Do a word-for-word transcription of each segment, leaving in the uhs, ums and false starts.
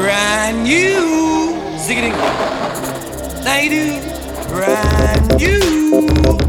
brand new. Zigging. I do. Brand new.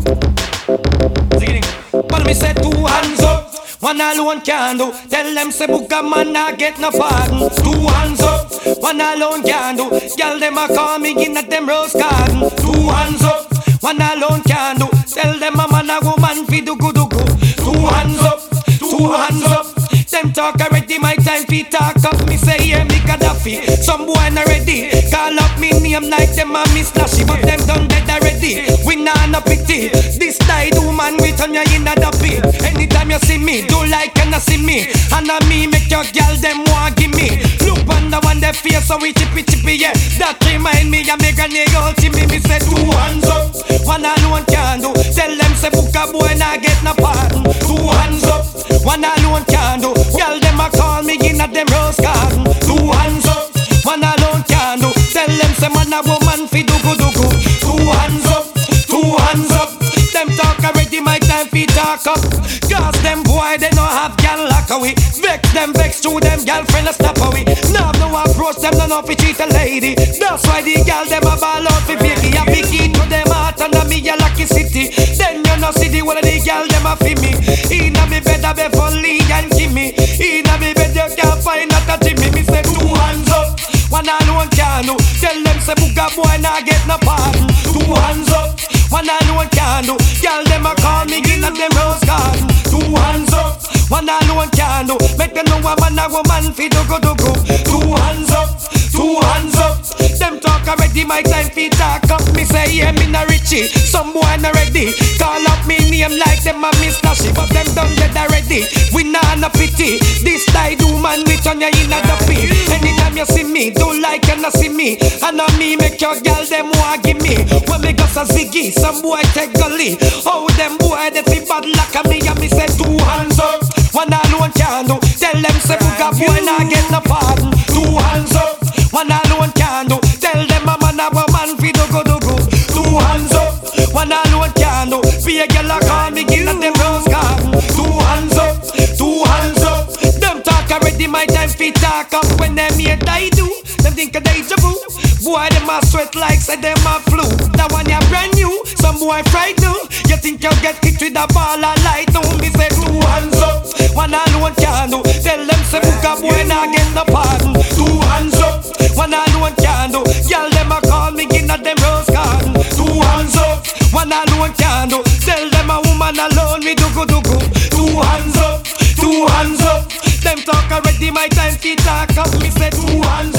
Zigging. But me say two hands up. One alone can do. Tell them say Booga man not get no pardon. Two hands up. One alone can do. Girl them a call me in at them rose garden. Two hands up. One alone can do. Tell them a man a woman fi do good do good. Two hands up. Two hands up. Them talk already, my time fi talk up. Me say yeah, me Gaddafi. Some boy not ready. Call up me name like them a Miss Lashy, but them done dead already. We nah no pity. This die do man we turn you in a pit. Anytime you see me, do like you not see me. And a me make your girl them want give me. Look on the one they face so we chippy chippy yeah. That remind me of me granny girl to me. Me say two hands up, one alone can do. Tell them say Booga boy nah get no pardon. Two hands up, one alone can do. Girl them a call me in at them rose garden. Two hands up, one alone can do. Tell them say man a woman fi do go do go. Two hands up, two hands up. Them talk already, my time fi talk up. Cause them boy they no have gal like we. Vex them vex to them girlfriend a stop away. Now no approach them no know fi treat a lady. That's why the gal them a ball out fi picky. A picky to them heart under me a lucky city. Then you no see the one of the gal them a fi me. Inna me bed a bed for Lee and Kimmy. Inna me bed you can't find not a Jimmy. Me say two hands up, one alone can do. Tell them say Booga boy nah get no pardon. Two hands up, one alone can do. Girl them a call me in at them rose garden. Two hands up, one alone can do. Make them know a man a woman fi do go do go. Two hands up, two hands up. Them talk already, my time fi talk up. Me say yeah, me na Richie. Some boy na ready. Call up me name like them a Miss Lashy, but them done dead already. We nah no pity. This die do man we turn you in a duffy. Anytime you see me, do like you not see me. And on me make your girl them want give me. When me go so ziggy, some boy take gully. Oh them boy they fi bad like a me. And me say two hands up, one alone can do. Tell them say Booga boy nah get no pardon. Two hands up, one alone can do. Tell them a man a woman fi do go do go. Two hands up, one alone can do. Be a girl a call me in at them rose garden. Two hands up, two hands up. Them talk already, my time fi talk up. When them here die do, them think a deja vu. Boy them a sweat like say them a flu. That one ya brand new, some boy frightened. You think you get hit with a ball of light? No, me say two hands up, one alone can do. Tell them say Booga boy nah get no pardon. Two hands up, one alone can do. Girl them a call me in at them rose garden. Two hands up, one alone can do. Tell them a woman alone me do go do go. Two hands up, two hands up. Them talk already, my time fi talk up. Me say two hands